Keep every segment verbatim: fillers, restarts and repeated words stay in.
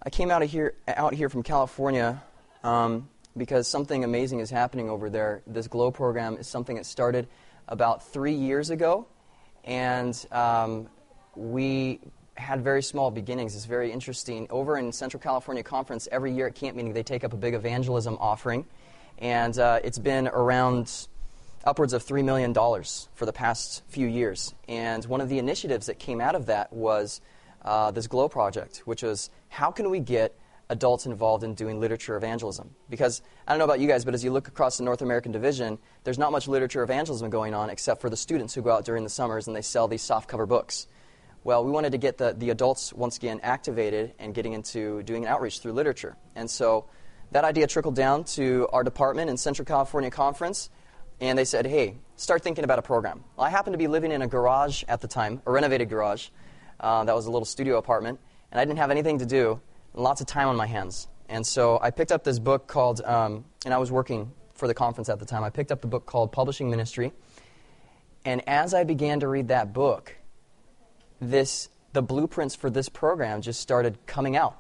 I came out of here, out here from California um, because something amazing is happening over there. This GLOW program is something that started about three years ago, and um, we had very small beginnings. It's very interesting. Over in Central California Conference, every year at camp meeting, they take up a big evangelism offering, and uh, it's been around upwards of three million dollars for the past few years. And one of the initiatives that came out of that was uh, this GLOW project, which was how can we get adults involved in doing literature evangelism? Because I don't know about you guys, but as you look across the North American division, there's not much literature evangelism going on except for the students who go out during the summers and they sell these softcover books. Well, we wanted to get the, the adults once again activated and getting into doing outreach through literature. And so that idea trickled down to our department in Central California Conference, and they said, hey, start thinking about a program. Well, I happened to be living in a garage at the time, a renovated garage. Uh, that was a little studio apartment, and I didn't have anything to do, and lots of time on my hands. And so I picked up this book called, um, and I was working for the conference at the time, I picked up the book called Publishing Ministry, and as I began to read that book, this the blueprints for this program just started coming out.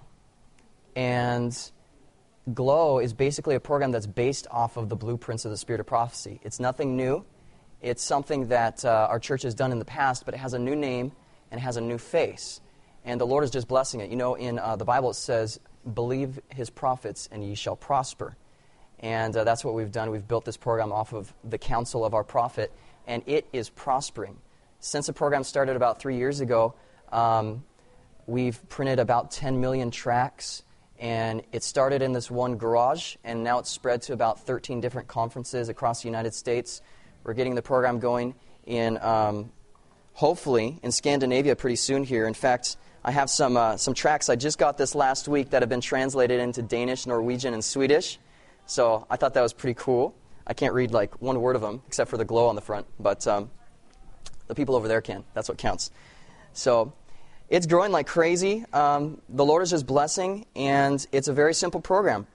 And GLOW is basically a program that's based off of the blueprints of the Spirit of Prophecy. It's nothing new. It's something that uh, our church has done in the past, but it has a new name and it has a new face. And the Lord is just blessing it. You know, in uh, the Bible it says, believe His prophets and ye shall prosper. And uh, that's what we've done. We've built this program off of the counsel of our prophet, and it is prospering. Since the program started about three years ago, um, we've printed about ten million tracts, and it started in this one garage, and now it's spread to about thirteen different conferences across the United States. We're getting the program going in, um, hopefully, in Scandinavia pretty soon here. In fact, I have some uh, some tracts I just got this last week that have been translated into Danish, Norwegian, and Swedish. So I thought that was pretty cool. I can't read like one word of them, except for the GLOW on the front, but um, the people over there can. That's what counts. So it's growing like crazy. Um, the Lord is just blessing, and it's a very simple program.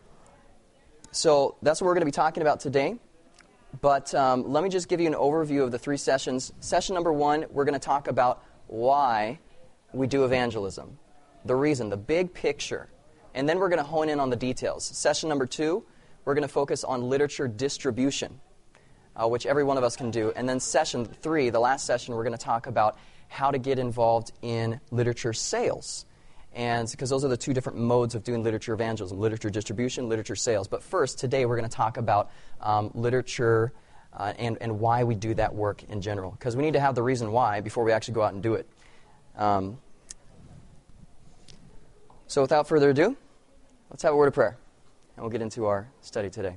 So that's what we're going to be talking about today. But um, let me just give you an overview of the three sessions. Session number one, we're going to talk about why we do evangelism, the reason, the big picture. And then we're going to hone in on the details. Session number two, we're going to focus on literature distribution, uh, which every one of us can do. And then session three, the last session, we're going to talk about how to get involved in literature sales. And because those are the two different modes of doing literature evangelism, literature distribution, literature sales. But first, today we're going to talk about um, literature uh, and, and why we do that work in general. Because we need to have the reason why before we actually go out and do it. Um, so without further ado, let's have a word of prayer, and we'll get into our study today.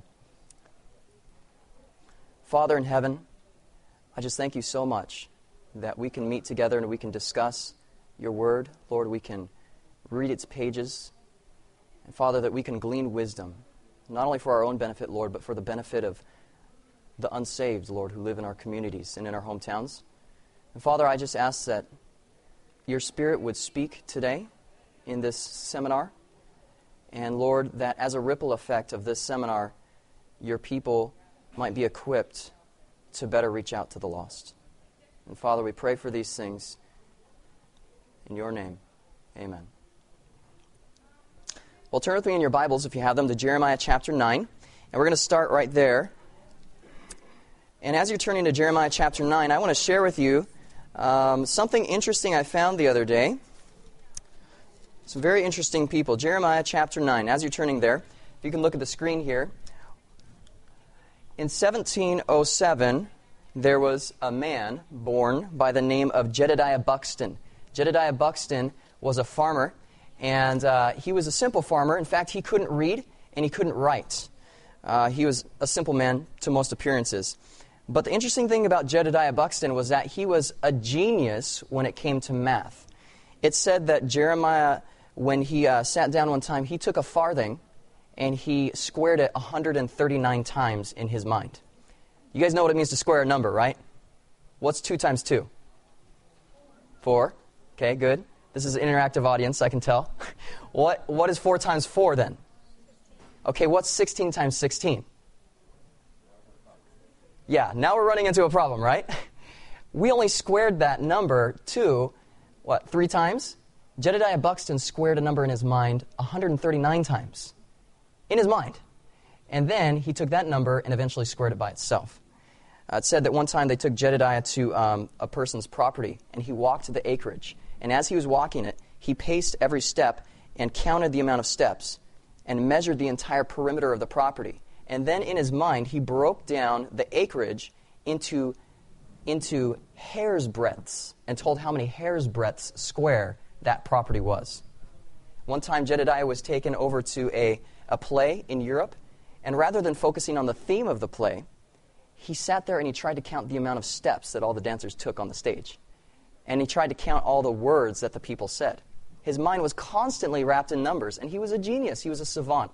Father in heaven, I just thank you so much that we can meet together and we can discuss your word. Lord, we can read its pages. And Father, that we can glean wisdom, not only for our own benefit, Lord, but for the benefit of the unsaved, Lord, who live in our communities and in our hometowns. And Father, I just ask that your Spirit would speak today in this seminar. And Lord, that as a ripple effect of this seminar, your people might be equipped to better reach out to the lost. And Father, we pray for these things in your name. Amen. Well, turn with me in your Bibles, if you have them, to Jeremiah chapter nine. And we're going to start right there. And as you're turning to Jeremiah chapter nine, I want to share with you um, something interesting I found the other day. Some very interesting people. Jeremiah chapter nine. As you're turning there, if you can look at the screen here. In seventeen oh seven, there was a man born by the name of Jedediah Buxton. Jedediah Buxton was a farmer, and uh, he was a simple farmer. In fact, he couldn't read and he couldn't write. Uh, he was a simple man to most appearances. But the interesting thing about Jedediah Buxton was that he was a genius when it came to math. It said that Jeremiah, when he uh, sat down one time, he took a farthing and he squared it one hundred thirty-nine times in his mind. You guys know what it means to square a number, right? What's two times two? Four. Okay, good. This is an interactive audience, I can tell. What What is four times four then? Okay, what's sixteen times sixteen? Yeah, now we're running into a problem, right? We only squared that number two, what, three times? Jedediah Buxton squared a number in his mind one hundred thirty-nine times. In his mind. And then he took that number and eventually squared it by itself. Uh, it said that one time they took Jedediah to um, a person's property, and he walked to the acreage. And as he was walking it, he paced every step and counted the amount of steps and measured the entire perimeter of the property. And then in his mind, he broke down the acreage into, into hair's breadths and told how many hair's breadths square that property was. One time, Jedediah was taken over to a, a play in Europe, and rather than focusing on the theme of the play, he sat there and he tried to count the amount of steps that all the dancers took on the stage. And he tried to count all the words that the people said. His mind was constantly wrapped in numbers, and he was a genius. He was a savant.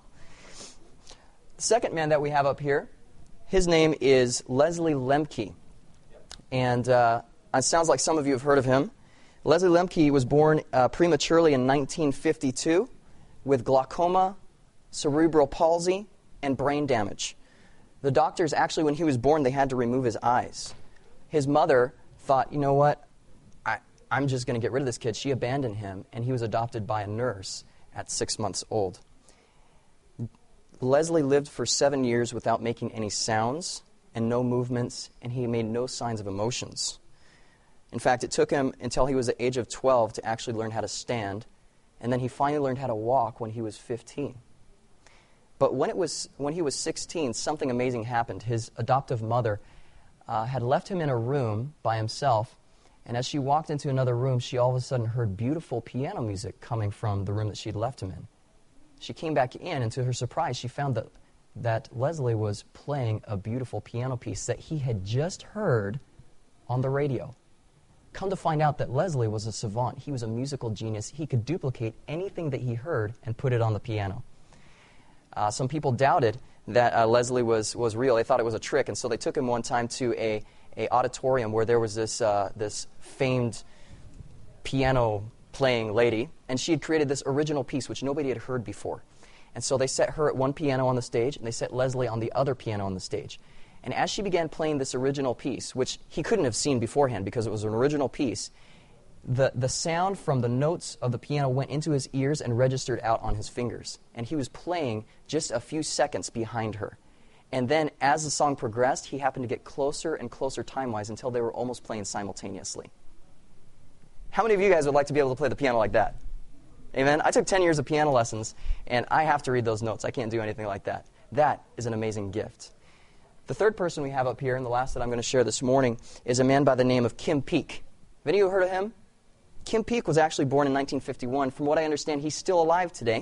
The second man that we have up here, his name is Leslie Lemke. And uh, it sounds like some of you have heard of him. Leslie Lemke was born uh, prematurely in nineteen fifty-two with glaucoma, cerebral palsy, and brain damage. The doctors, actually, when he was born, they had to remove his eyes. His mother thought, you know what, I, I'm just going to get rid of this kid. She abandoned him, and he was adopted by a nurse at six months old. Leslie lived for seven years without making any sounds and no movements, and he made no signs of emotions. In fact, it took him until he was the age of twelve to actually learn how to stand, and then he finally learned how to walk when he was fifteen. But when it was when he was sixteen, something amazing happened. His adoptive mother uh, had left him in a room by himself, and as she walked into another room, she all of a sudden heard beautiful piano music coming from the room that she'd left him in. She came back in, and to her surprise, she found that, that Leslie was playing a beautiful piano piece that he had just heard on the radio. Come to find out that Leslie was a savant. He was a musical genius. He could duplicate anything that he heard and put it on the piano. Uh, some people doubted that uh, Leslie was, was real. They thought it was a trick, and so they took him one time to a, a auditorium where there was this, uh, this famed piano-playing lady, and she had created this original piece which nobody had heard before. And so they set her at one piano on the stage, and they set Leslie on the other piano on the stage. And as she began playing this original piece, which he couldn't have seen beforehand because it was an original piece, the, the sound from the notes of the piano went into his ears and registered out on his fingers. And he was playing just a few seconds behind her. And then as the song progressed, he happened to get closer and closer time-wise until they were almost playing simultaneously. How many of you guys would like to be able to play the piano like that? Amen? I took ten years of piano lessons, and I have to read those notes. I can't do anything like that. That is an amazing gift. The third person we have up here, and the last that I'm going to share this morning, is a man by the name of Kim Peek. Have any of you heard of him? Kim Peek was actually born in nineteen fifty-one. From what I understand, he's still alive today.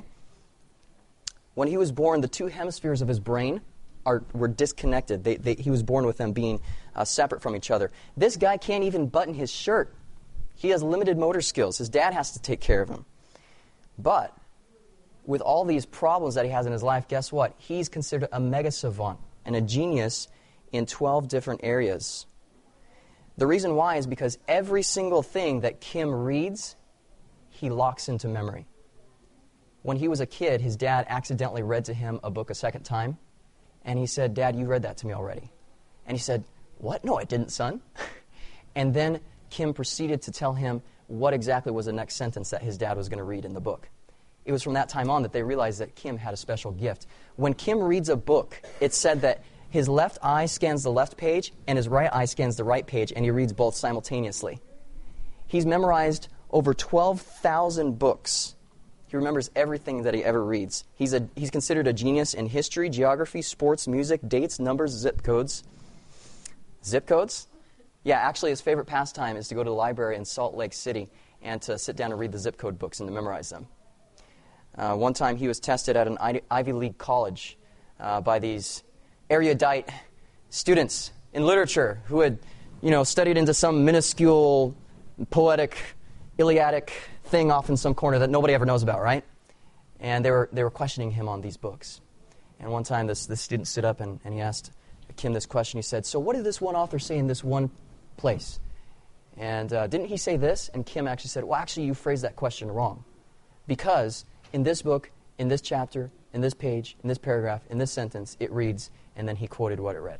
When he was born, the two hemispheres of his brain are, were disconnected. They, they, he was born with them being uh, separate from each other. This guy can't even button his shirt. He has limited motor skills. His dad has to take care of him. But with all these problems that he has in his life, guess what? He's considered a mega savant and a genius in twelve different areas. The reason why is because every single thing that Kim reads, he locks into memory. When he was a kid, his dad accidentally read to him a book a second time, and he said, "Dad, you read that to me already." And he said, "What? No, I didn't, son." And then Kim proceeded to tell him what exactly was the next sentence that his dad was going to read in the book. It was from that time on that they realized that Kim had a special gift. When Kim reads a book, it's said that his left eye scans the left page and his right eye scans the right page, and he reads both simultaneously. He's memorized over twelve thousand books. He remembers everything that he ever reads. He's, a, he's considered a genius in history, geography, sports, music, dates, numbers, zip codes. Zip codes? Yeah, actually his favorite pastime is to go to the library in Salt Lake City and to sit down and read the zip code books and to memorize them. Uh, one time he was tested at an Ivy League college uh, by these erudite students in literature who had, you know, studied into some minuscule, poetic, Iliadic thing off in some corner that nobody ever knows about, right? And they were they were questioning him on these books. And one time this, this student stood up and, and he asked Kim this question. He said, "So what did this one author say in this one place? And uh, didn't he say this?" And Kim actually said, "Well, actually, you phrased that question wrong. Because in this book, in this chapter, in this page, in this paragraph, in this sentence, it reads," and then he quoted what it read.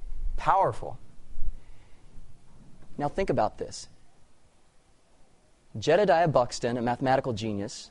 Powerful. Now think about this. Jedediah Buxton, a mathematical genius,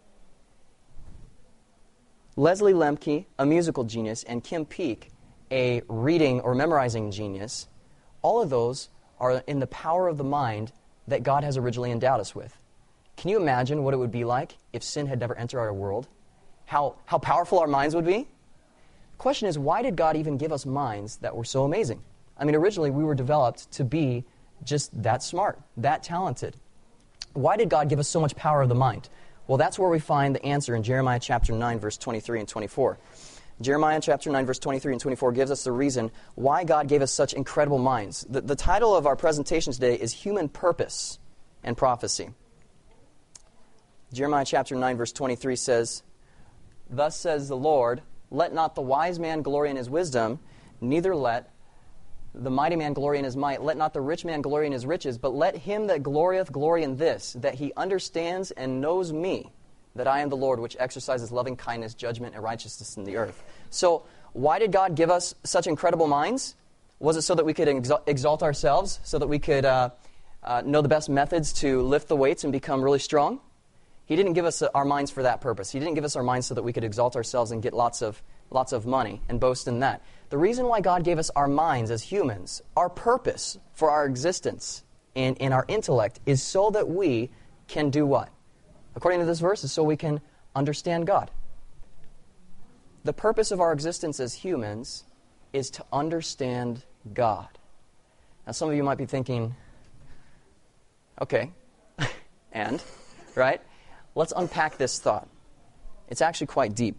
Leslie Lemke, a musical genius, and Kim Peek, a reading or memorizing genius, all of those are in the power of the mind that God has originally endowed us with. Can you imagine what it would be like if sin had never entered our world? How, how powerful our minds would be? The question is, why did God even give us minds that were so amazing? I mean, originally we were developed to be just that smart, that talented. Why did God give us so much power of the mind? Well, that's where we find the answer in Jeremiah chapter nine, verse twenty-three and twenty-four. Jeremiah chapter nine, verse twenty-three and twenty-four gives us the reason why God gave us such incredible minds. The, the title of our presentation today is Human Purpose and Prophecy. Jeremiah chapter nine, verse twenty-three says, "Thus says the Lord, let not the wise man glory in his wisdom, neither let the mighty man glory in his might, let not the rich man glory in his riches, but let him that glorieth glory in this, that he understands and knows me, that I am the Lord, which exercises loving kindness, judgment, and righteousness in the earth." So, why did God give us such incredible minds? Was it so that we could exalt, exalt ourselves, so that we could uh, uh, know the best methods to lift the weights and become really strong? He didn't give us our minds for that purpose. He didn't give us our minds so that we could exalt ourselves and get lots of lots of money and boast in that. The reason why God gave us our minds as humans, our purpose for our existence and, and our intellect, is so that we can do what? According to this verse, is so we can understand God. The purpose of our existence as humans is to understand God. Now, some of you might be thinking, okay, and, right? Let's unpack this thought. It's actually quite deep.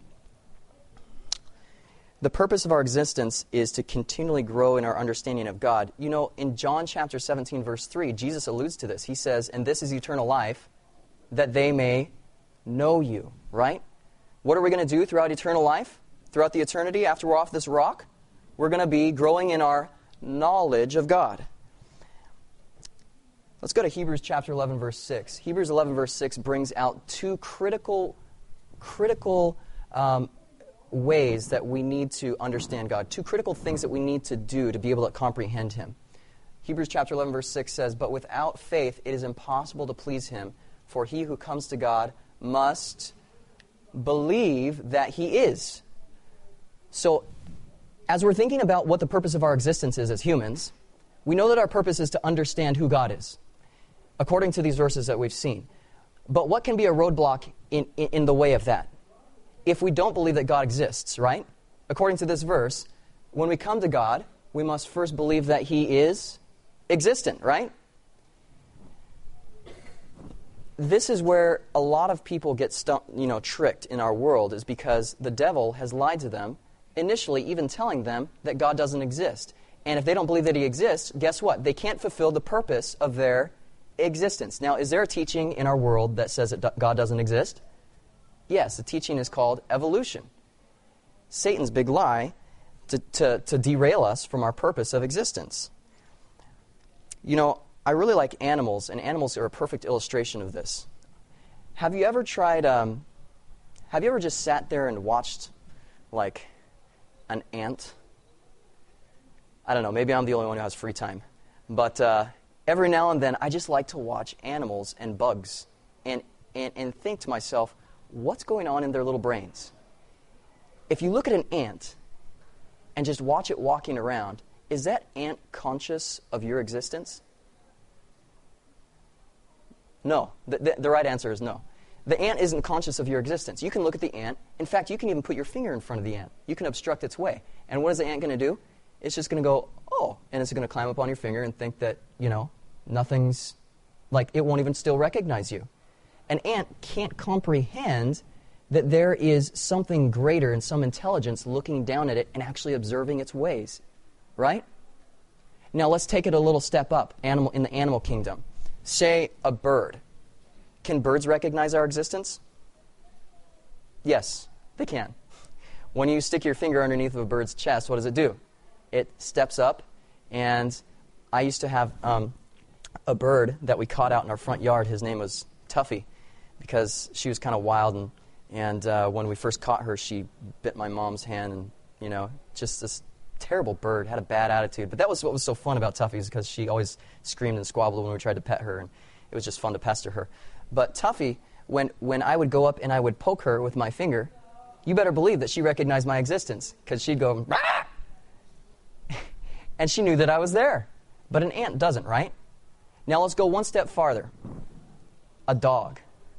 The purpose of our existence is to continually grow in our understanding of God. You know, in John chapter seventeen, verse three, Jesus alludes to this. He says, "And this is eternal life, that they may know you," right? What are we going to do throughout eternal life? Throughout the eternity, after we're off this rock? We're going to be growing in our knowledge of God. Let's go to Hebrews chapter eleven, verse six. Hebrews eleven, verse six brings out two critical, critical um, ways that we need to understand God. Two critical things that we need to do to be able to comprehend Him. Hebrews chapter eleven, verse six says, "But without faith it is impossible to please Him, for he who comes to God must believe that He is." So, as we're thinking about what the purpose of our existence is as humans, we know that our purpose is to understand who God is, according to these verses that we've seen. But what can be a roadblock in, in, in the way of that? If we don't believe that God exists, right? According to this verse, when we come to God, we must first believe that He is existent, right? This is where a lot of people get stu- you know, tricked in our world, is because the devil has lied to them, initially even telling them that God doesn't exist. And if they don't believe that He exists, guess what? They can't fulfill the purpose of their existence. Now, is there a teaching in our world that says that God doesn't exist? Yes, the teaching is called evolution. Satan's big lie to, to, to derail us from our purpose of existence. You know, I really like animals, and animals are a perfect illustration of this. Have you ever tried, um, have you ever just sat there and watched, like, an ant? I don't know, maybe I'm the only one who has free time. But uh, every now and then, I just like to watch animals and bugs and, and, and think to myself, what's going on in their little brains? If you look at an ant and just watch it walking around, is that ant conscious of your existence? No. The, the, the right answer is no. The ant isn't conscious of your existence. You can look at the ant. In fact, you can even put your finger in front of the ant. You can obstruct its way. And what is the ant going to do? It's just going to go, oh, and it's going to climb up on your finger and think that, you know, nothing's, like, it won't even still recognize you. An ant can't comprehend that there is something greater and some intelligence looking down at it and actually observing its ways, right? Now let's take it a little step up animal in the animal kingdom. Say a bird. Can birds recognize our existence? Yes, they can. When you stick your finger underneath of a bird's chest, what does it do? It steps up, and I used to have um, a bird that we caught out in our front yard. His name was Tuffy, because she was kind of wild, and and uh, when we first caught her, she bit my mom's hand, and, you know, just this terrible bird, had a bad attitude. But that was what was so fun about Tuffy, is because she always screamed and squabbled when we tried to pet her, and, It was just fun to pester her. But Tuffy, when, when I would go up and I would poke her with my finger, you better believe that she recognized my existence, because she'd go, "Rah!" And she knew that I was there. But an ant doesn't, right? Now let's go one step farther. A dog.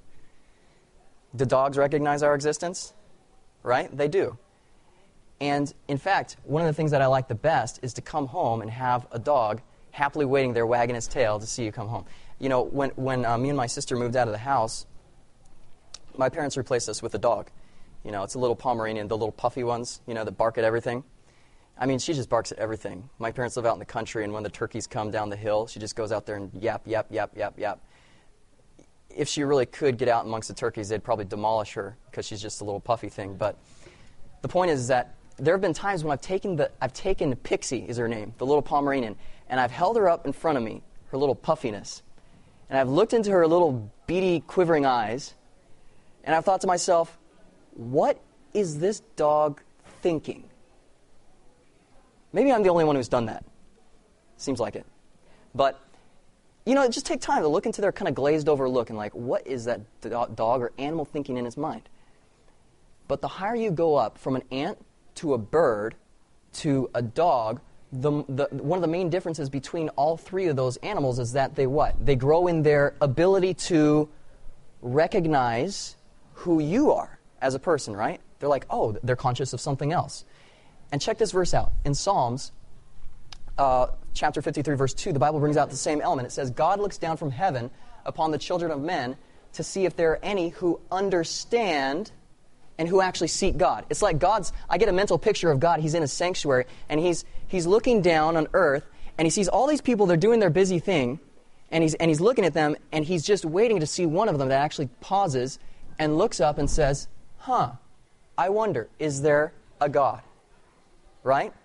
Do dogs recognize our existence? Right? They do. And in fact, one of the things that I like the best is to come home and have a dog happily waiting there, wagging his tail to see you come home. You know, when, when uh, me and my sister moved out of the house, my parents replaced us with a dog. You know, it's a little Pomeranian, the little puffy ones, you know, that bark at everything. I mean, she just barks at everything. My parents live out in the country, and when the turkeys come down the hill, she just goes out there and yap, yap, yap, yap, yap. If she really could get out amongst the turkeys, they'd probably demolish her because she's just a little puffy thing. But the point is, is that there have been times when I've taken the I've taken Pixie, is her name, the little Pomeranian, and I've held her up in front of me, her little puffiness, and I've looked into her little beady, quivering eyes, and I've thought to myself, what is this dog thinking? Maybe I'm the only one who's done that. Seems like it. But, you know, just take time to look into their kind of glazed over look and like, what is that do- dog or animal thinking in its mind? But the higher you go up from an ant to a bird to a dog, the, the, one of the main differences between all three of those animals is that they what? They grow in their ability to recognize who you are as a person, right? They're like, oh, they're conscious of something else. And check this verse out. In Psalms, uh, chapter fifty-three, verse two, the Bible brings out the same element. It says, God looks down from heaven upon the children of men to see if there are any who understand and who actually seek God. It's like God's, I get a mental picture of God. He's in a sanctuary, and he's he's looking down on earth, and he sees all these people, they're doing their busy thing, and he's and he's looking at them, and he's just waiting to see one of them that actually pauses and looks up and says, huh, I wonder, is there a God? Right?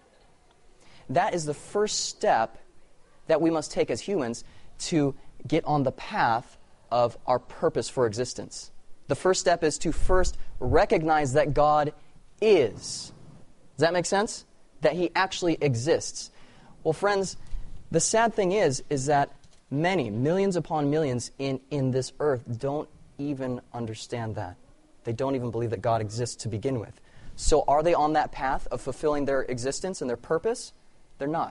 That is the first step that we must take as humans to get on the path of our purpose for existence. The first step is to first recognize that God is. Does that make sense? That he actually exists. Well, friends, the sad thing is, is that many, millions upon millions in, in this earth don't even understand that. They don't even believe that God exists to begin with. So are they on that path of fulfilling their existence and their purpose? They're not.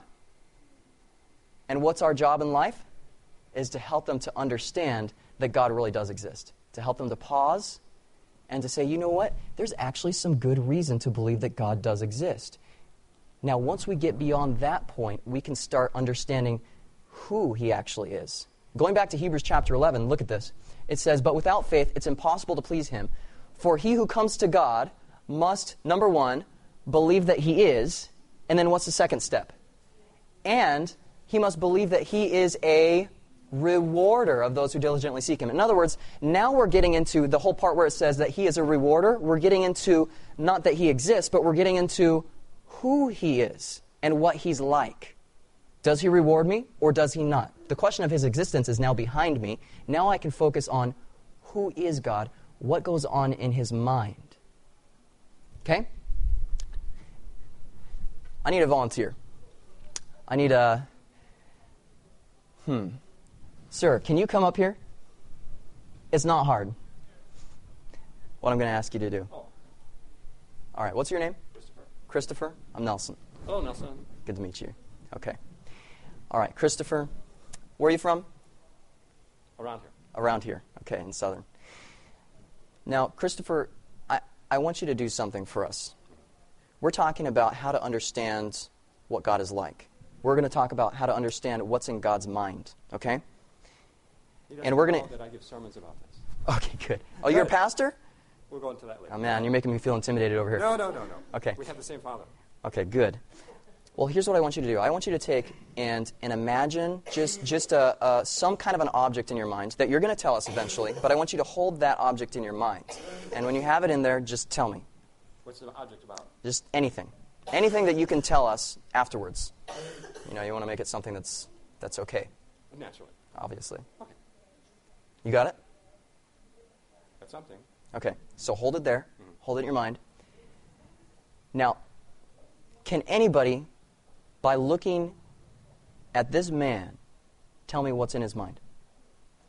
And what's our job in life? Is to help them to understand that God really does exist. To help them to pause and to say, you know what? There's actually some good reason to believe that God does exist. Now, once we get beyond that point, we can start understanding who he actually is. Going back to Hebrews chapter eleven, look at this. It says, but without faith, it's impossible to please him. For he who comes to God must, number one, believe that he is, and then what's the second step? And he must believe that he is a rewarder of those who diligently seek him. In other words, now we're getting into the whole part where it says that he is a rewarder. We're getting into not that he exists, but we're getting into who he is and what he's like. Does he reward me or does he not? The question of his existence is now behind me. Now I can focus on who is God, what goes on in his mind. Okay? I need a volunteer. I need a... Hmm. Sir, can you come up here? It's not hard. What I'm going to ask you to do. Oh. All right, what's your name? Christopher. Christopher? I'm Nelson. Hello, Nelson. Good to meet you. Okay. All right, Christopher, where are you from? Around here. Around here. Okay, in Southern. Now, Christopher, I, I want you to do something for us. We're talking about how to understand what God is like. We're going to talk about how to understand what's in God's mind, okay? And we're going to... that I give sermons about this. Okay, good. Oh, you're a pastor? We'll go into that later. Oh, man, you're making me feel intimidated over here. No, no, no, no. Okay. We have the same father. Okay, good. Well, here's what I want you to do. I want you to take and, and imagine just, just a, a, some kind of an object in your mind that you're going to tell us eventually, but I want you to hold that object in your mind. And when you have it in there, just tell me. What's the object about? Just anything. Anything that you can tell us afterwards. You know, you want to make it something that's that's okay. Naturally. Obviously. Okay. You got it? That's something. Okay. So hold it there. Mm-hmm. Hold it in your mind. Now, can anybody, by looking at this man, tell me what's in his mind?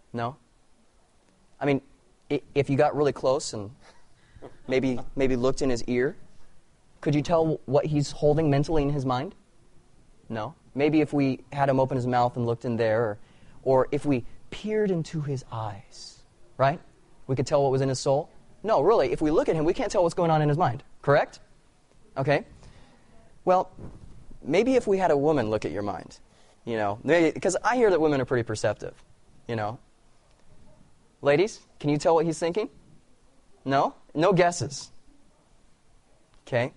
No? I mean, i- if you got really close and maybe maybe looked in his ear, could you tell what he's holding mentally in his mind? No? Maybe if we had him open his mouth and looked in there, or, or if we peered into his eyes, right? We could tell what was in his soul? No, really, if we look at him, we can't tell what's going on in his mind, correct? Okay. Well, maybe if we had a woman look at your mind, you know, because I hear that women are pretty perceptive, you know. Ladies, can you tell what he's thinking? No? No guesses. Okay.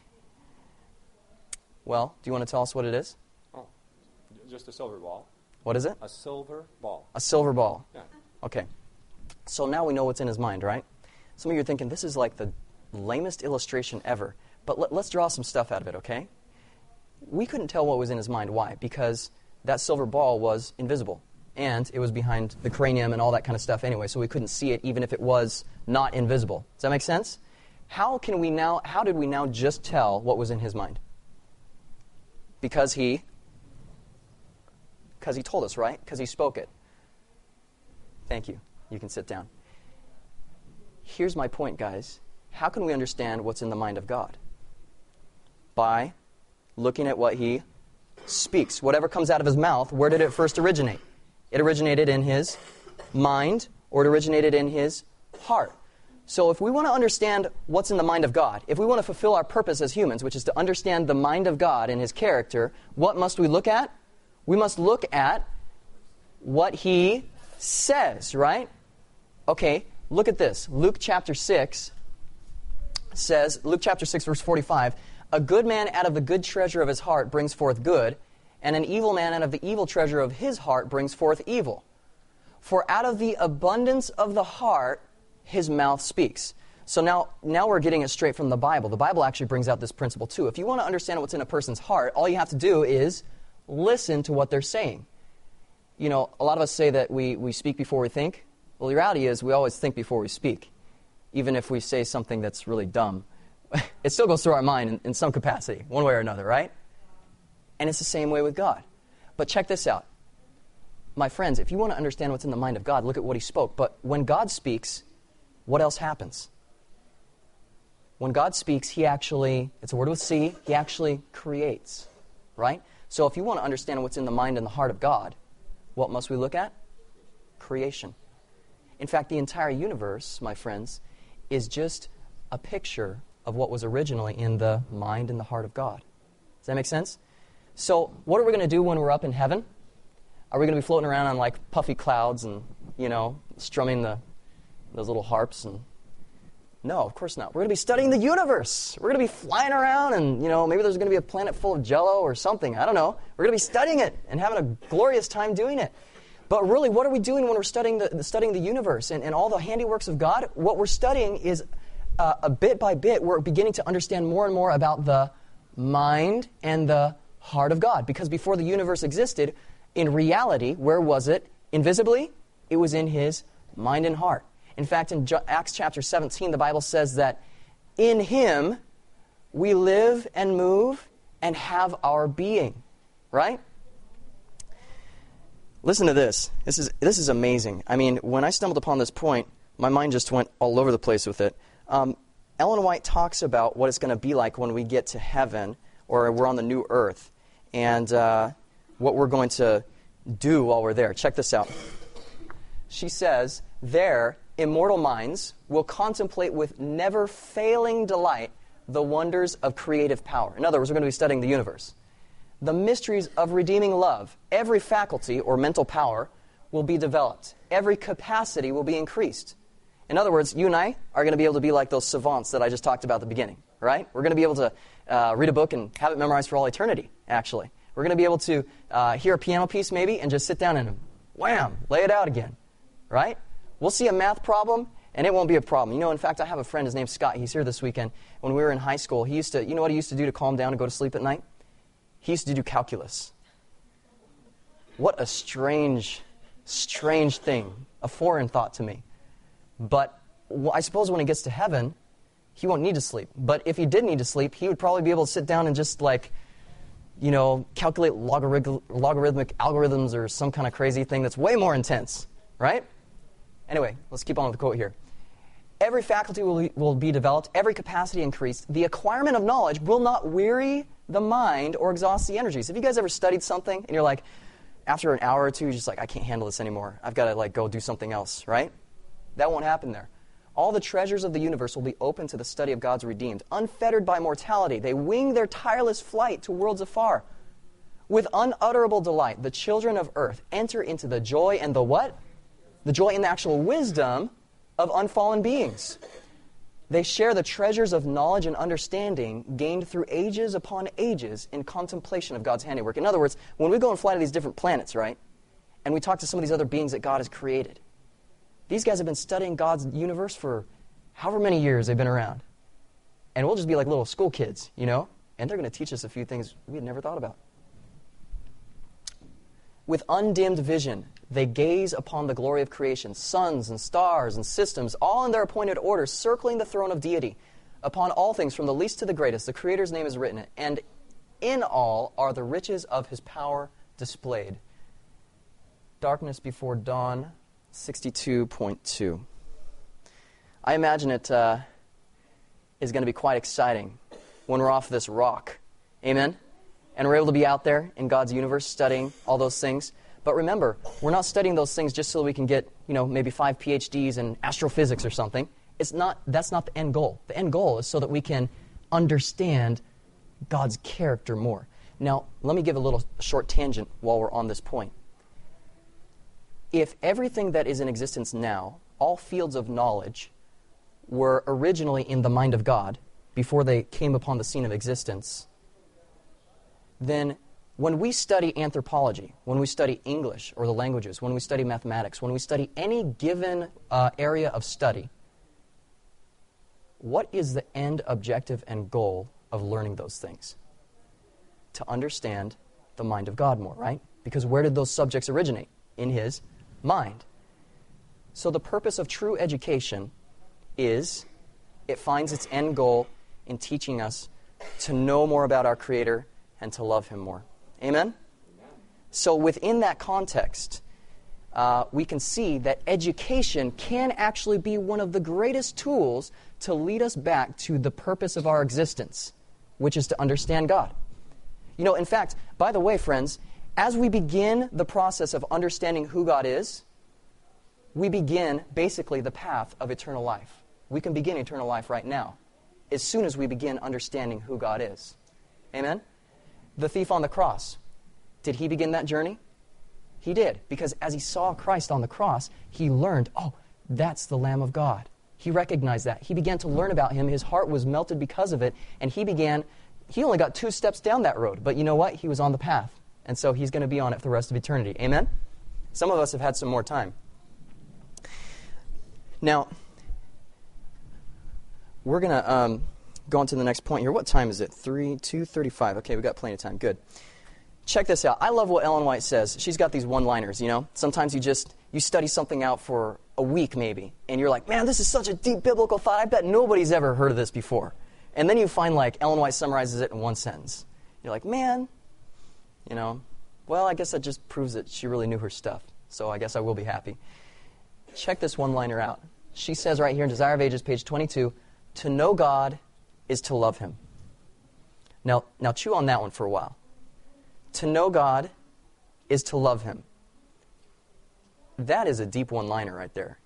Well, do you want to tell us what it is? Oh, just a silver ball. What is it? A silver ball. A silver ball. Yeah. Okay. So now we know what's in his mind, right? Some of you are thinking, this is like the lamest illustration ever. But let, let's draw some stuff out of it, okay? We couldn't tell what was in his mind. Why? Because that silver ball was invisible. And it was behind the cranium and all that kind of stuff anyway, so we couldn't see it even if it was not invisible. Does that make sense? How can we now, how did we now just tell what was in his mind? Because he, because he told us, right? Because he spoke it. Thank you. You can sit down. Here's my point, guys. How can we understand what's in the mind of God? By looking at what he speaks. Whatever comes out of his mouth, where did it first originate? It originated in his mind, or it originated in his heart. So if we want to understand what's in the mind of God, if we want to fulfill our purpose as humans, which is to understand the mind of God and his character, what must we look at? We must look at what he says, right? Okay, look at this. Luke chapter six says, Luke chapter six, verse forty-five, a good man out of the good treasure of his heart brings forth good, and an evil man out of the evil treasure of his heart brings forth evil. For out of the abundance of the heart, his mouth speaks. So now, now we're getting it straight from the Bible. The Bible actually brings out this principle too. If you want to understand what's in a person's heart, all you have to do is listen to what they're saying. You know, a lot of us say that we, we speak before we think. Well, the reality is we always think before we speak. Even if we say something that's really dumb, it still goes through our mind in, in some capacity, one way or another, right? And it's the same way with God. But check this out. My friends, if you want to understand what's in the mind of God, look at what he spoke. But when God speaks, what else happens? When God speaks, he actually, it's a word with C, he actually creates, right? So if you want to understand what's in the mind and the heart of God, what must we look at? Creation. In fact, the entire universe, my friends, is just a picture of what was originally in the mind and the heart of God. Does that make sense? So what are we going to do when we're up in heaven? Are we going to be floating around on like puffy clouds and, you know, strumming the those little harps? And no, of course not. We're going to be studying the universe. We're going to be flying around and, you know, maybe there's going to be a planet full of jello or something. I don't know. We're going to be studying it and having a glorious time doing it. But really, what are we doing when we're studying the, studying the universe and, and all the handiworks of God? What we're studying is uh, a bit by bit, we're beginning to understand more and more about the mind and the heart of God. Because before the universe existed, in reality, where was it? Invisibly, it was in his mind and heart. In fact, in Acts chapter seventeen, the Bible says that in him we live and move and have our being. Right? Listen to this. This is this is amazing. I mean, when I stumbled upon this point, my mind just went all over the place with it. Um, Ellen White talks about what it's going to be like when we get to heaven, or we're on the new earth, and uh, what we're going to do while we're there. Check this out. She says, there, immortal minds will contemplate with never-failing delight the wonders of creative power. In other words, we're going to be studying the universe. The mysteries of redeeming love. Every faculty or mental power will be developed. Every capacity will be increased. In other words, you and I are going to be able to be like those savants that I just talked about at the beginning, right? We're going to be able to uh, read a book and have it memorized for all eternity, actually. We're going to be able to uh, hear a piano piece maybe and just sit down and wham, lay it out again, right? We'll see a math problem and it won't be a problem. You know, in fact, I have a friend, his name's Scott. He's here this weekend. When we were in high school, he used to, you know what he used to do to calm down and go to sleep at night? He used to do calculus. What a strange, strange thing, a foreign thought to me. But I suppose when he gets to heaven, he won't need to sleep. But if he did need to sleep, he would probably be able to sit down and just like, you know, calculate logarithm, logarithmic algorithms or some kind of crazy thing that's way more intense, right? Anyway, let's keep on with the quote here. Every faculty will be, will be developed, every capacity increased. The acquirement of knowledge will not weary the mind or exhaust the energies. Have you guys ever studied something and you're like, after an hour or two, you're just like, I can't handle this anymore. I've got to like go do something else, right? That won't happen there. All the treasures of the universe will be open to the study of God's redeemed. Unfettered by mortality, they wing their tireless flight to worlds afar. With unutterable delight, the children of earth enter into the joy and the what? The joy and the actual wisdom of unfallen beings. They share the treasures of knowledge and understanding gained through ages upon ages in contemplation of God's handiwork. In other words, when we go and fly to these different planets, right, and we talk to some of these other beings that God has created, these guys have been studying God's universe for however many years they've been around. And we'll just be like little school kids, you know, and they're going to teach us a few things we had never thought about. With undimmed vision, they gaze upon the glory of creation, suns and stars and systems, all in their appointed order, circling the throne of deity. Upon all things, from the least to the greatest, the Creator's name is written, and in all are the riches of His power displayed. Darkness before dawn, sixty-two point two. I imagine it uh, is going to be quite exciting when we're off this rock. Amen? And we're able to be out there in God's universe studying all those things. But remember, we're not studying those things just so we can get, you know, maybe five P H Ds in astrophysics or something. It's not, that's not the end goal. The end goal is so that we can understand God's character more. Now, let me give a little short tangent while we're on this point. If everything that is in existence now, all fields of knowledge, were originally in the mind of God before they came upon the scene of existence, then when we study anthropology, when we study English or the languages, when we study mathematics, when we study any given uh, area of study, what is the end objective and goal of learning those things? To understand the mind of God more, right? Because where did those subjects originate? In His mind. So the purpose of true education is it finds its end goal in teaching us to know more about our Creator and to love Him more. Amen? So within that context, uh, we can see that education can actually be one of the greatest tools to lead us back to the purpose of our existence, which is to understand God. You know, in fact, by the way, friends, as we begin the process of understanding who God is, we begin basically the path of eternal life. We can begin eternal life right now, as soon as we begin understanding who God is. Amen? The thief on the cross, did he begin that journey? He did, because as he saw Christ on the cross, he learned, oh, that's the Lamb of God. He recognized that. He began to learn about Him. His heart was melted because of it, and he began, he only got two steps down that road, but you know what? He was on the path, and so he's going to be on it for the rest of eternity. Amen? Some of us have had some more time. Now, we're going to um, go on to the next point here. What time is it? three, two thirty-five. Okay, we've got plenty of time. Good. Check this out. I love what Ellen White says. She's got these one-liners, you know. Sometimes you just, you study something out for a week maybe, and you're like, man, this is such a deep biblical thought. I bet nobody's ever heard of this before. And then you find, like, Ellen White summarizes it in one sentence. You're like, man, you know, well, I guess that just proves that she really knew her stuff. So I guess I will be happy. Check this one-liner out. She says right here in Desire of Ages, page twenty-two, to know God is to love Him. Now, now chew on that one for a while. To know God is to love Him. That is a deep one-liner right there.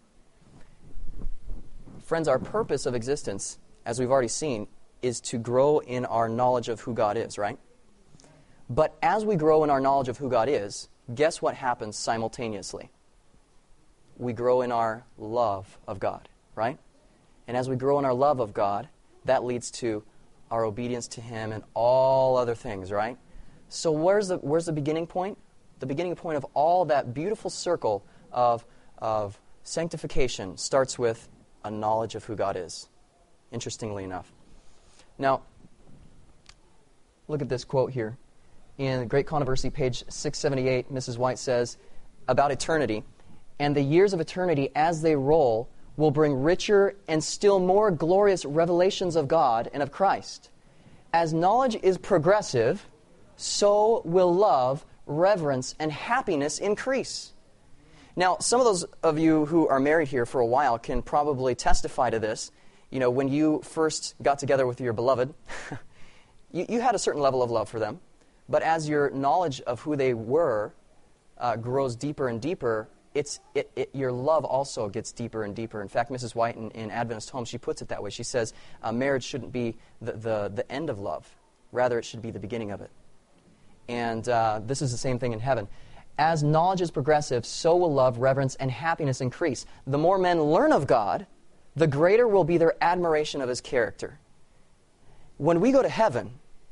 Friends, our purpose of existence, as we've already seen, is to grow in our knowledge of who God is, right? But as we grow in our knowledge of who God is, guess what happens simultaneously? We grow in our love of God, right? And as we grow in our love of God, that leads to our obedience to Him and all other things, right? So where's the where's the beginning point? The beginning point of all that beautiful circle of, of sanctification starts with a knowledge of who God is, interestingly enough. Now, look at this quote here. In Great Controversy, page six seventy-eight, Missus White says, about eternity, and the years of eternity as they roll will bring richer and still more glorious revelations of God and of Christ. As knowledge is progressive, so will love, reverence, and happiness increase. Now, some of those of you who are married here for a while can probably testify to this. You know, when you first got together with your beloved, you, you had a certain level of love for them. But as your knowledge of who they were uh, grows deeper and deeper, it's it, it, your love also gets deeper and deeper. In fact, Missus White in, in Adventist Home, she puts it that way. She says, uh, marriage shouldn't be the, the, the end of love. Rather, it should be the beginning of it. And uh, this is the same thing in heaven. As knowledge is progressive, so will love, reverence, and happiness increase. The more men learn of God, the greater will be their admiration of His character. When we go to heaven,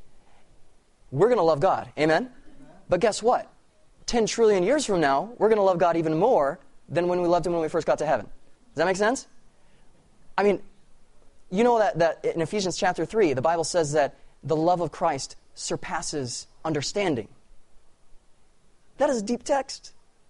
we're going to love God. Amen? But guess what? Ten trillion years from now, we're going to love God even more than when we loved Him when we first got to heaven. Does that make sense? I mean, you know that, that in Ephesians chapter three, the Bible says that the love of Christ surpasses understanding. That is a deep text.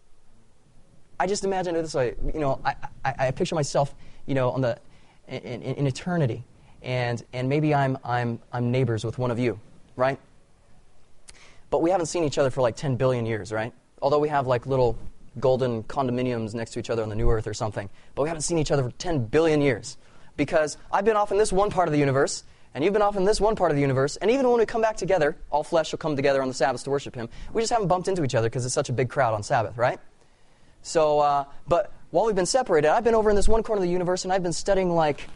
I just imagine it this way. You know, I, I, I picture myself, you know, on the in, in, in eternity, and and maybe I'm I'm I'm neighbors with one of you, right? But we haven't seen each other for like ten billion years, right? Although we have like little golden condominiums next to each other on the new earth or something. But we haven't seen each other for ten billion years. Because I've been off in this one part of the universe, and you've been off in this one part of the universe, and even when we come back together, all flesh will come together on the Sabbath to worship Him. We just haven't bumped into each other because it's such a big crowd on Sabbath, right? So, uh, but while we've been separated, I've been over in this one corner of the universe, and I've been studying like,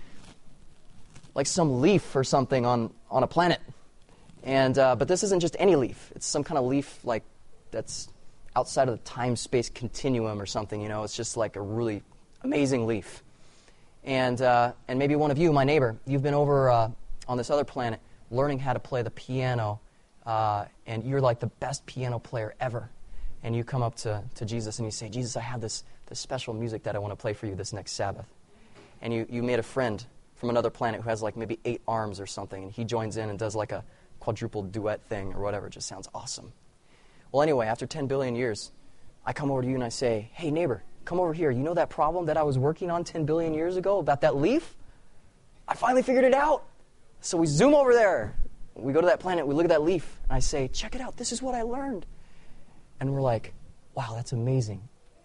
like some leaf or something on, on a planet. And uh, but this isn't just any leaf. It's some kind of leaf like that's outside of the time-space continuum or something. You know, it's just like a really amazing leaf. And uh, and maybe one of you, my neighbor, you've been over uh, on this other planet learning how to play the piano, uh, and you're like the best piano player ever. And you come up to, to Jesus and you say, Jesus, I have this this special music that I want to play for you this next Sabbath. And you you made a friend from another planet who has like maybe eight arms or something, and he joins in and does like a quadruple duet thing or whatever. It just sounds awesome. Well, anyway, after ten billion years, I come over to you and I say, hey, neighbor, come over here. You know that problem that I was working on ten billion years ago about that leaf? I finally figured it out. So we zoom over there. We go to that planet. We look at that leaf. And I say, check it out. This is what I learned. And we're like, wow, that's amazing.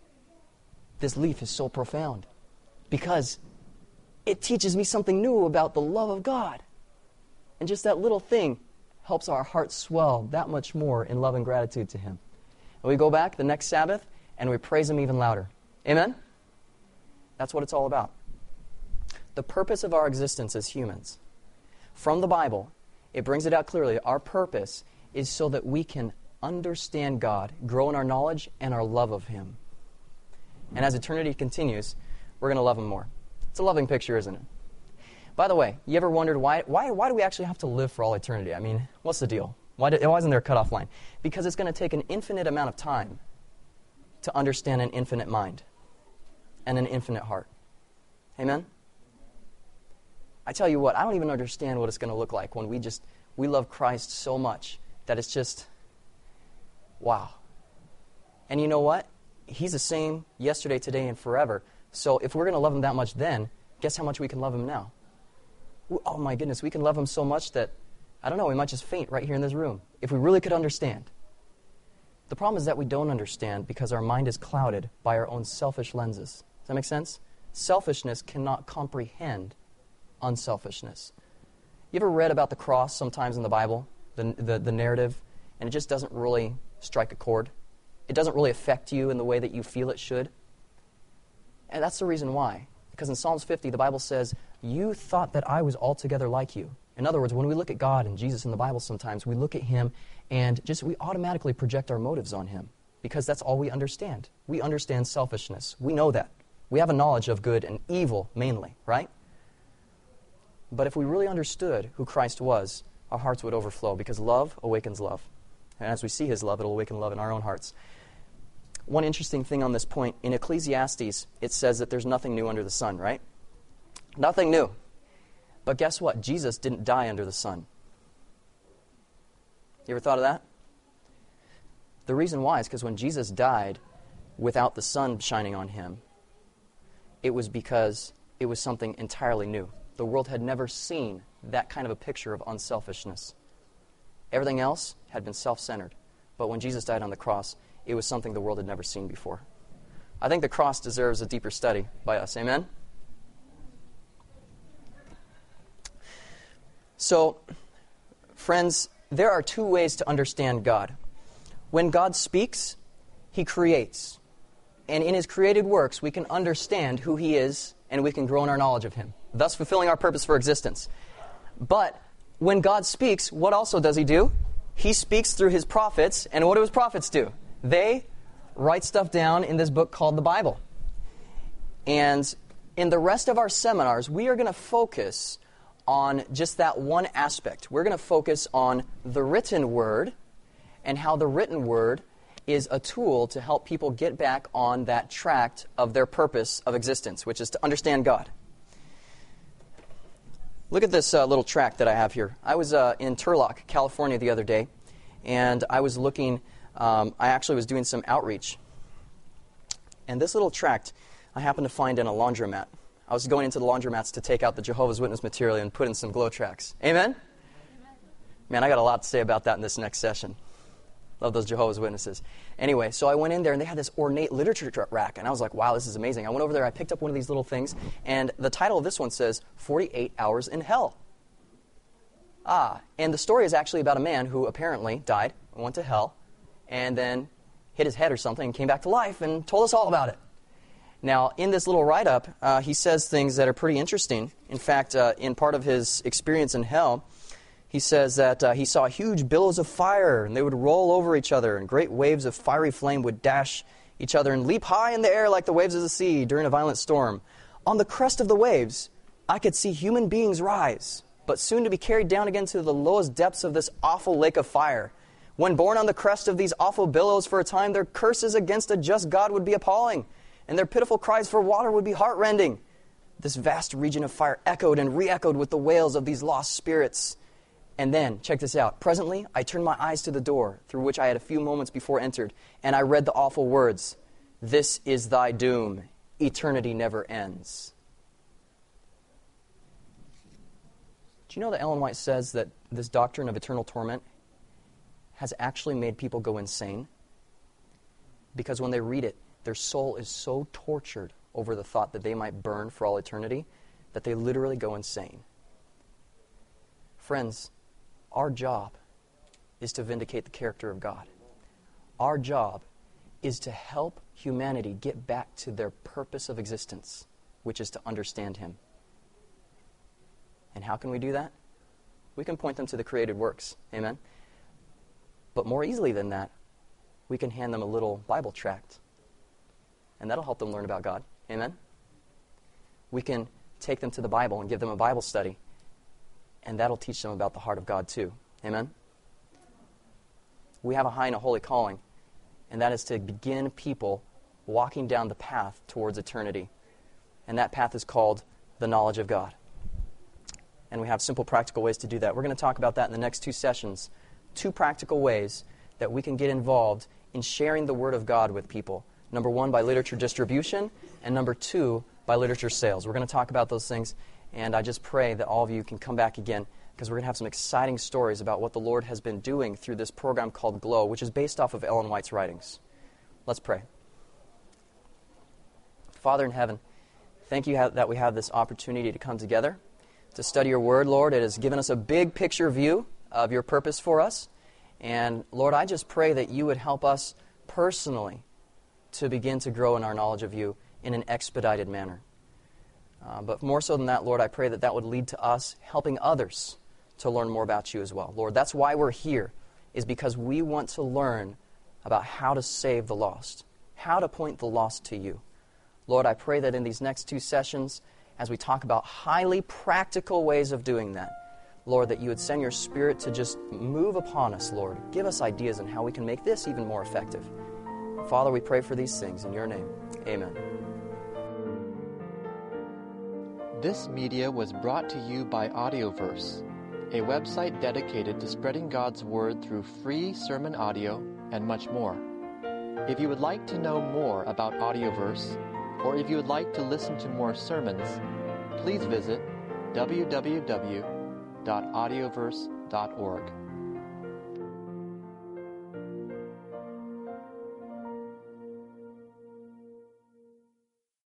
This leaf is so profound because it teaches me something new about the love of God. And just that little thing helps our hearts swell that much more in love and gratitude to Him. And we go back the next Sabbath, and we praise Him even louder. Amen? That's what it's all about. The purpose of our existence as humans, from the Bible, it brings it out clearly. Our purpose is so that we can understand God, grow in our knowledge and our love of Him. And as eternity continues, we're going to love Him more. It's a loving picture, isn't it? By the way, you ever wondered why, why, why do we actually have to live for all eternity? I mean, what's the deal? Why, do, why isn't there a cutoff line? Because it's going to take an infinite amount of time to understand an infinite mind and an infinite heart. Amen? I tell you what, I don't even understand what it's going to look like when we just, we love Christ so much that it's just, wow. And you know what? He's the same yesterday, today, and forever. So if we're going to love Him that much then, guess how much we can love Him now? Oh my goodness, we can love Him so much that, I don't know, we might just faint right here in this room if we really could understand. The problem is that we don't understand because our mind is clouded by our own selfish lenses. Does that make sense? Selfishness cannot comprehend unselfishness. You ever read about the cross sometimes in the Bible, the, the, the narrative, and it just doesn't really strike a chord? It doesn't really affect you in the way that you feel it should? And that's the reason why. Because in Psalms fifty, the Bible says, you thought that I was altogether like you. In other words, when we look at God and Jesus in the Bible sometimes, we look at Him and just we automatically project our motives on Him because that's all we understand. We understand selfishness. We know that. We have a knowledge of good and evil mainly, right? But if we really understood who Christ was, our hearts would overflow because love awakens love. And as we see His love, it will awaken love in our own hearts. One interesting thing on this point, in Ecclesiastes, it says that there's nothing new under the sun, right? Nothing new. But guess what? Jesus didn't die under the sun. You ever thought of that? The reason why is because when Jesus died without the sun shining on Him, it was because it was something entirely new. The world had never seen that kind of a picture of unselfishness. Everything else had been self-centered. But when Jesus died on the cross, it was something the world had never seen before. I think the cross deserves a deeper study by us. Amen? So, friends, there are two ways to understand God. When God speaks, He creates. And in His created works, we can understand who He is, and we can grow in our knowledge of Him, thus fulfilling our purpose for existence. But when God speaks, what also does He do? He speaks through His prophets, and what do His prophets do? They write stuff down in this book called the Bible. And in the rest of our seminars, we are going to focus on just that one aspect. We're going to focus on the written word and how the written word is a tool to help people get back on that track of their purpose of existence, which is to understand God. Look at this uh, little tract that I have here. I was uh, in Turlock, California the other day, and I was looking, um, I actually was doing some outreach. And this little tract I happened to find in a laundromat. I was going into the laundromats to take out the Jehovah's Witness material and put in some glow tracts. Amen? Amen? Man, I got a lot to say about that in this next session. Love those Jehovah's Witnesses. Anyway, so I went in there, and they had this ornate literature rack, and I was like, wow, this is amazing. I went over there, I picked up one of these little things, and the title of this one says, forty-eight hours in Hell. Ah, and the story is actually about a man who apparently died, went to hell, and then hit his head or something, and came back to life, and told us all about it. Now, in this little write-up, uh, he says things that are pretty interesting. In fact, uh, in part of his experience in hell, he says that uh, he saw huge billows of fire, and they would roll over each other, and great waves of fiery flame would dash each other and leap high in the air like the waves of the sea during a violent storm. On the crest of the waves, I could see human beings rise, but soon to be carried down again to the lowest depths of this awful lake of fire. When borne on the crest of these awful billows for a time, their curses against a just God would be appalling, and their pitiful cries for water would be heart-rending. This vast region of fire echoed and re-echoed with the wails of these lost spirits. And then, check this out, presently I turned my eyes to the door, through which I had a few moments before entered, and I read the awful words, "This is thy doom, eternity never ends." Do you know that Ellen White says that this doctrine of eternal torment has actually made people go insane? Because when they read it, their soul is so tortured over the thought that they might burn for all eternity that they literally go insane. Friends, our job is to vindicate the character of God. Our job is to help humanity get back to their purpose of existence, which is to understand Him. And how can we do that? We can point them to the created works. Amen? But more easily than that, we can hand them a little Bible tract. And that'll help them learn about God. Amen? We can take them to the Bible and give them a Bible study. And that'll teach them about the heart of God too. Amen? We have a high and a holy calling, and that is to begin people walking down the path towards eternity. And that path is called the knowledge of God. And we have simple, practical ways to do that. We're going to talk about that in the next two sessions. Two practical ways that we can get involved in sharing the Word of God with people. Number one, by literature distribution, and number two, by literature sales. We're going to talk about those things. And I just pray that all of you can come back again, because we're going to have some exciting stories about what the Lord has been doing through this program called GLOW, which is based off of Ellen White's writings. Let's pray. Father in heaven, thank you that we have this opportunity to come together to study your word, Lord. It has given us a big picture view of your purpose for us. And Lord, I just pray that you would help us personally to begin to grow in our knowledge of you in an expedited manner. Uh, but more so than that, Lord, I pray that that would lead to us helping others to learn more about you as well. Lord, that's why we're here, is because we want to learn about how to save the lost, how to point the lost to you. Lord, I pray that in these next two sessions, as we talk about highly practical ways of doing that, Lord, that you would send your Spirit to just move upon us, Lord. Give us ideas on how we can make this even more effective. Father, we pray for these things in your name. Amen. This media was brought to you by Audioverse, a website dedicated to spreading God's Word through free sermon audio and much more. If you would like to know more about Audioverse, or if you would like to listen to more sermons, please visit w w w dot audioverse dot org.